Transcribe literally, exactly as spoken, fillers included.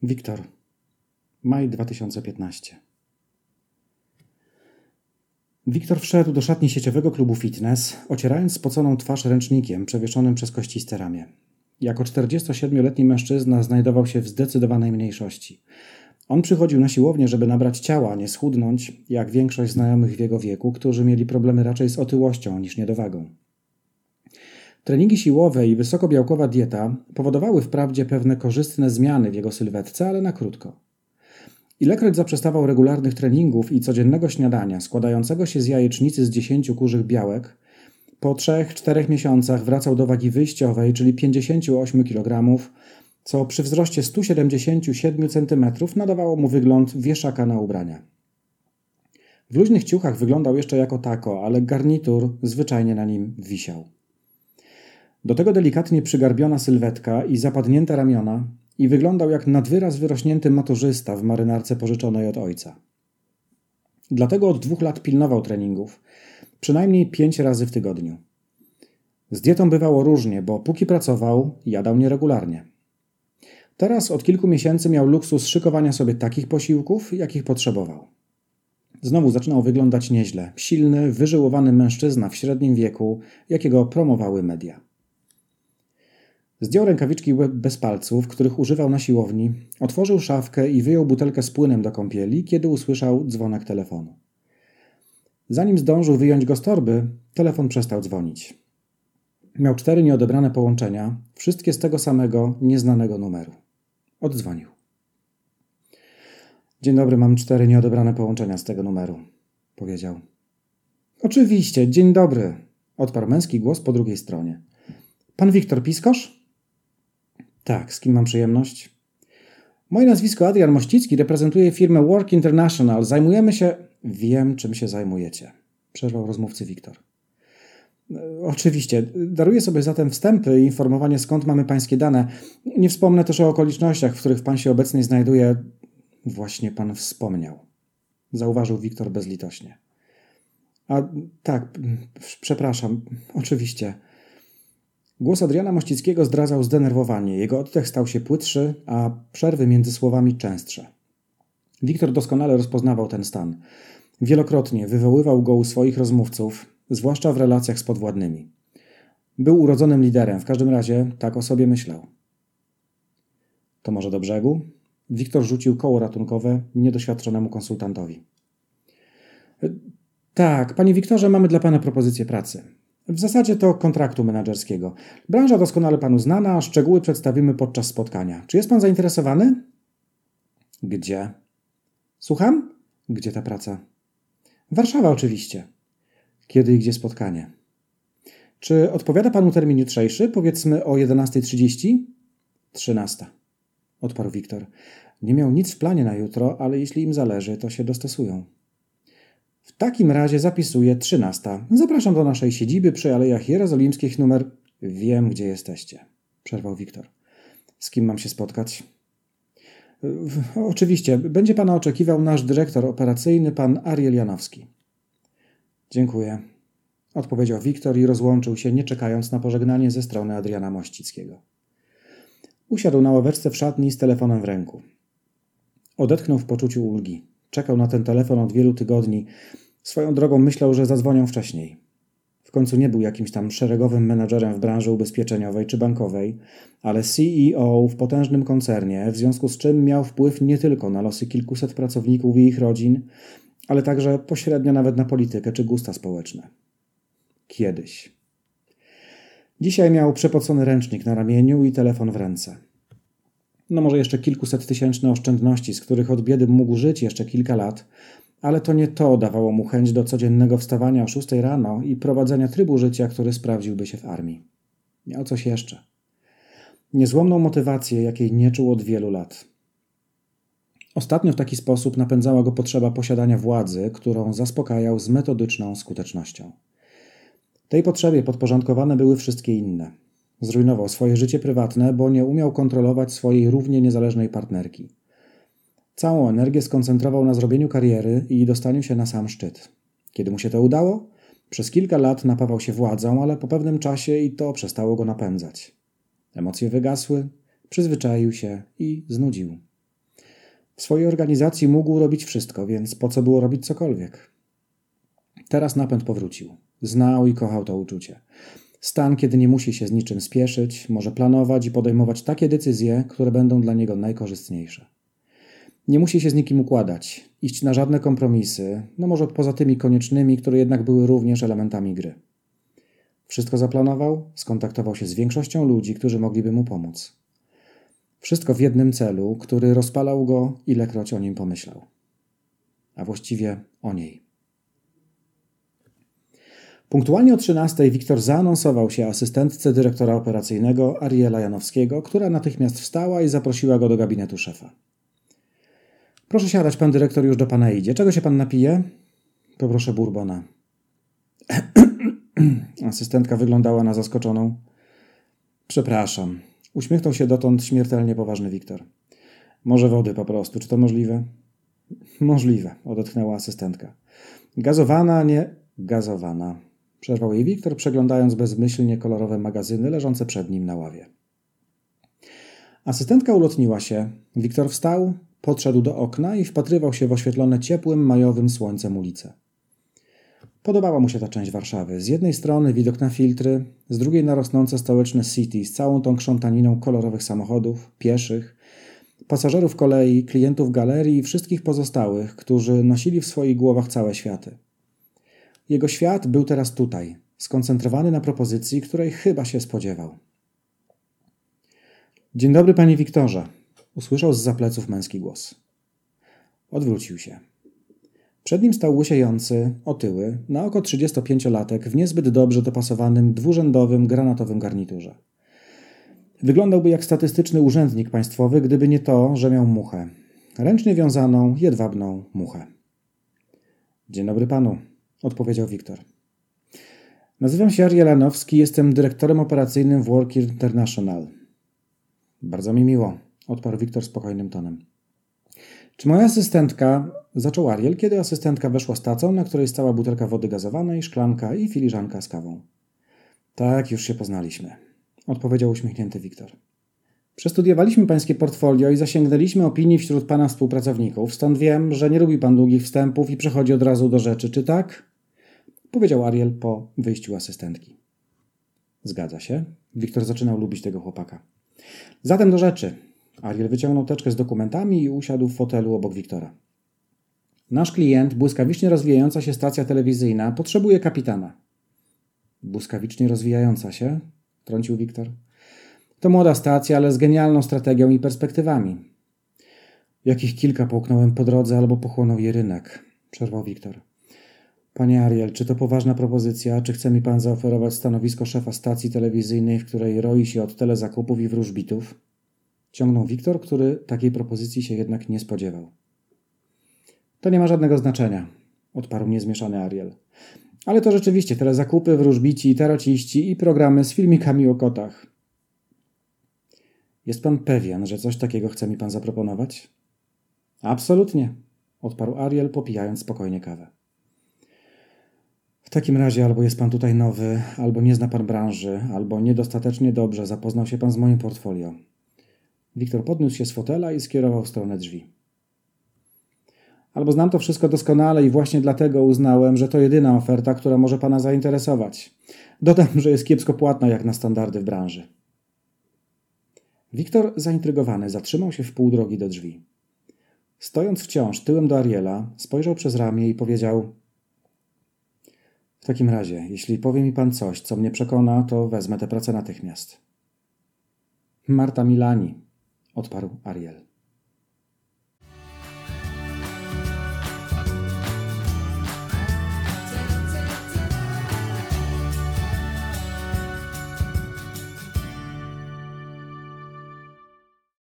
Wiktor. Maj dwa tysiące piętnasty. Wiktor wszedł do szatni sieciowego klubu fitness, ocierając spoconą twarz ręcznikiem przewieszonym przez kościste ramię. Jako czterdziestosiedmioletni mężczyzna znajdował się w zdecydowanej mniejszości. On przychodził na siłownię, żeby nabrać ciała, a nie schudnąć, jak większość znajomych w jego wieku, którzy mieli problemy raczej z otyłością niż niedowagą. Treningi siłowe i wysokobiałkowa dieta powodowały wprawdzie pewne korzystne zmiany w jego sylwetce, ale na krótko. Ilekroć zaprzestawał regularnych treningów i codziennego śniadania składającego się z jajecznicy z dziesięciu kurzych białek, po trzech czterech miesiącach wracał do wagi wyjściowej, czyli pięćdziesięciu ośmiu kilogramów, co przy wzroście stu siedemdziesięciu siedmiu centymetrów nadawało mu wygląd wieszaka na ubrania. W luźnych ciuchach wyglądał jeszcze jako tako, ale garnitur zwyczajnie na nim wisiał. Do tego delikatnie przygarbiona sylwetka i zapadnięte ramiona i wyglądał jak nadwyraz wyrośnięty maturzysta w marynarce pożyczonej od ojca. Dlatego od dwóch lat pilnował treningów, przynajmniej pięć razy w tygodniu. Z dietą bywało różnie, bo póki pracował, jadał nieregularnie. Teraz od kilku miesięcy miał luksus szykowania sobie takich posiłków, jakich potrzebował. Znowu zaczynał wyglądać nieźle. Silny, wyżyłowany mężczyzna w średnim wieku, jakiego promowały media. Zdjął rękawiczki bez palców, których używał na siłowni, otworzył szafkę i wyjął butelkę z płynem do kąpieli, kiedy usłyszał dzwonek telefonu. Zanim zdążył wyjąć go z torby, telefon przestał dzwonić. Miał cztery nieodebrane połączenia, wszystkie z tego samego, nieznanego numeru. Oddzwonił. Dzień dobry, mam cztery nieodebrane połączenia z tego numeru, powiedział. Oczywiście, dzień dobry, odparł męski głos po drugiej stronie. Pan Wiktor Piskosz? Tak, z kim mam przyjemność? Moje nazwisko Adrian Mościcki, reprezentuję firmę Work International. Zajmujemy się... Wiem, czym się zajmujecie, przerwał rozmówcy Wiktor. Oczywiście. Daruję sobie zatem wstępy i informowanie, skąd mamy pańskie dane. Nie wspomnę też o okolicznościach, w których pan się obecnie znajduje. Właśnie pan wspomniał, zauważył Wiktor bezlitośnie. A tak, przepraszam, oczywiście. Głos Adriana Mościckiego zdradzał zdenerwowanie. Jego oddech stał się płytszy, a przerwy między słowami częstsze. Wiktor doskonale rozpoznawał ten stan. Wielokrotnie wywoływał go u swoich rozmówców, zwłaszcza w relacjach z podwładnymi. Był urodzonym liderem, w każdym razie tak o sobie myślał. To może do brzegu? Wiktor rzucił koło ratunkowe niedoświadczonemu konsultantowi. Tak, panie Wiktorze, mamy dla pana propozycję pracy. W zasadzie to kontraktu menedżerskiego. Branża doskonale panu znana, a szczegóły przedstawimy podczas spotkania. Czy jest pan zainteresowany? Gdzie? Słucham? Gdzie ta praca? Warszawa oczywiście. Kiedy i gdzie spotkanie? Czy odpowiada panu termin jutrzejszy? Powiedzmy o jedenasta trzydzieści? Trzynasta. Odparł Wiktor. Nie miał nic w planie na jutro, ale jeśli im zależy, to się dostosują. W takim razie zapisuję trzynasta. Zapraszam do naszej siedziby przy Alejach Jerozolimskich numer... Wiem, gdzie jesteście, przerwał Wiktor. Z kim mam się spotkać? Oczywiście, będzie pana oczekiwał nasz dyrektor operacyjny, pan Ariel Janowski. Dziękuję, odpowiedział Wiktor i rozłączył się, nie czekając na pożegnanie ze strony Adriana Mościckiego. Usiadł na ławeczce w szatni z telefonem w ręku. Odetchnął w poczuciu ulgi. Czekał na ten telefon od wielu tygodni. Swoją drogą myślał, że zadzwonią wcześniej. W końcu nie był jakimś tam szeregowym menadżerem w branży ubezpieczeniowej czy bankowej, ale C E O w potężnym koncernie, w związku z czym miał wpływ nie tylko na losy kilkuset pracowników i ich rodzin, ale także pośrednio nawet na politykę czy gusta społeczne. Kiedyś. Dzisiaj miał przepocony ręcznik na ramieniu i telefon w ręce. No może jeszcze kilkuset tysięczne oszczędności, z których od biedy mógł żyć jeszcze kilka lat, ale to nie to dawało mu chęć do codziennego wstawania o szóstej rano i prowadzenia trybu życia, który sprawdziłby się w armii. Miał coś jeszcze. Niezłomną motywację, jakiej nie czuł od wielu lat. Ostatnio w taki sposób napędzała go potrzeba posiadania władzy, którą zaspokajał z metodyczną skutecznością. Tej potrzebie podporządkowane były wszystkie inne. Zrujnował swoje życie prywatne, bo nie umiał kontrolować swojej równie niezależnej partnerki. Całą energię skoncentrował na zrobieniu kariery i dostaniu się na sam szczyt. Kiedy mu się to udało, przez kilka lat napawał się władzą, ale po pewnym czasie i to przestało go napędzać. Emocje wygasły, przyzwyczaił się i znudził. W swojej organizacji mógł robić wszystko, więc po co było robić cokolwiek? Teraz napęd powrócił. Znał i kochał to uczucie. Stan, kiedy nie musi się z niczym spieszyć, może planować i podejmować takie decyzje, które będą dla niego najkorzystniejsze. Nie musi się z nikim układać, iść na żadne kompromisy, no może poza tymi koniecznymi, które jednak były również elementami gry. Wszystko zaplanował, skontaktował się z większością ludzi, którzy mogliby mu pomóc. Wszystko w jednym celu, który rozpalał go, ilekroć o nim pomyślał. A właściwie o niej. Punktualnie o trzynastej Wiktor zaanonsował się asystentce dyrektora operacyjnego Ariela Janowskiego, która natychmiast wstała i zaprosiła go do gabinetu szefa. Proszę siadać, pan dyrektor już do pana idzie. Czego się pan napije? Poproszę bourbona. Asystentka wyglądała na zaskoczoną. Przepraszam. Uśmiechnął się dotąd śmiertelnie poważny Wiktor. Może wody po prostu. Czy to możliwe? Możliwe, odetchnęła asystentka. Gazowana, nie... Gazowana. Przerwał jej Wiktor, przeglądając bezmyślnie kolorowe magazyny leżące przed nim na ławie. Asystentka ulotniła się. Wiktor wstał, podszedł do okna i wpatrywał się w oświetlone ciepłym, majowym słońcem ulice. Podobała mu się ta część Warszawy. Z jednej strony widok na filtry, z drugiej na rosnące stołeczne city z całą tą krzątaniną kolorowych samochodów, pieszych, pasażerów kolei, klientów galerii i wszystkich pozostałych, którzy nosili w swoich głowach całe światy. Jego świat był teraz tutaj, skoncentrowany na propozycji, której chyba się spodziewał. Dzień dobry, panie Wiktorze, usłyszał zza pleców męski głos. Odwrócił się. Przed nim stał łysiejący, otyły, na oko trzydziestopięciolatek w niezbyt dobrze dopasowanym, dwurzędowym, granatowym garniturze. Wyglądałby jak statystyczny urzędnik państwowy, gdyby nie to, że miał muchę. Ręcznie wiązaną, jedwabną muchę. Dzień dobry panu, odpowiedział Wiktor. Nazywam się Ariel Janowski, jestem dyrektorem operacyjnym w Work International. Bardzo mi miło, odparł Wiktor spokojnym tonem. Czy moja asystentka... Zaczął Ariel, kiedy asystentka weszła z tacą, na której stała butelka wody gazowanej, szklanka i filiżanka z kawą. Tak, już się poznaliśmy, odpowiedział uśmiechnięty Wiktor. Przestudiowaliśmy pańskie portfolio i zasięgnęliśmy opinii wśród pana współpracowników, stąd wiem, że nie lubi pan długich wstępów i przechodzi od razu do rzeczy, czy tak? Powiedział Ariel po wyjściu asystentki. Zgadza się. Wiktor zaczynał lubić tego chłopaka. Zatem do rzeczy. Ariel wyciągnął teczkę z dokumentami i usiadł w fotelu obok Wiktora. Nasz klient, błyskawicznie rozwijająca się stacja telewizyjna, potrzebuje kapitana. Błyskawicznie rozwijająca się? Trącił Wiktor. To młoda stacja, ale z genialną strategią i perspektywami. Jakich kilka połknąłem po drodze albo pochłonął je rynek, przerwał Wiktor. Panie Ariel, czy to poważna propozycja? Czy chce mi pan zaoferować stanowisko szefa stacji telewizyjnej, w której roi się od telezakupów i wróżbitów? Ciągnął Wiktor, który takiej propozycji się jednak nie spodziewał. To nie ma żadnego znaczenia, odparł niezmieszany Ariel. Ale to rzeczywiście telezakupy, wróżbici, tarociści i programy z filmikami o kotach. Jest pan pewien, że coś takiego chce mi pan zaproponować? Absolutnie, odparł Ariel, popijając spokojnie kawę. W takim razie albo jest pan tutaj nowy, albo nie zna pan branży, albo niedostatecznie dobrze zapoznał się pan z moim portfolio. Wiktor podniósł się z fotela i skierował w stronę drzwi. Albo znam to wszystko doskonale i właśnie dlatego uznałem, że to jedyna oferta, która może pana zainteresować. Dodam, że jest kiepsko płatna jak na standardy w branży. Wiktor, zaintrygowany, zatrzymał się w pół drogi do drzwi. Stojąc wciąż tyłem do Ariela, spojrzał przez ramię i powiedział: W takim razie, jeśli powie mi pan coś, co mnie przekona, to wezmę tę pracę natychmiast. Marta Milani, odparł Ariel.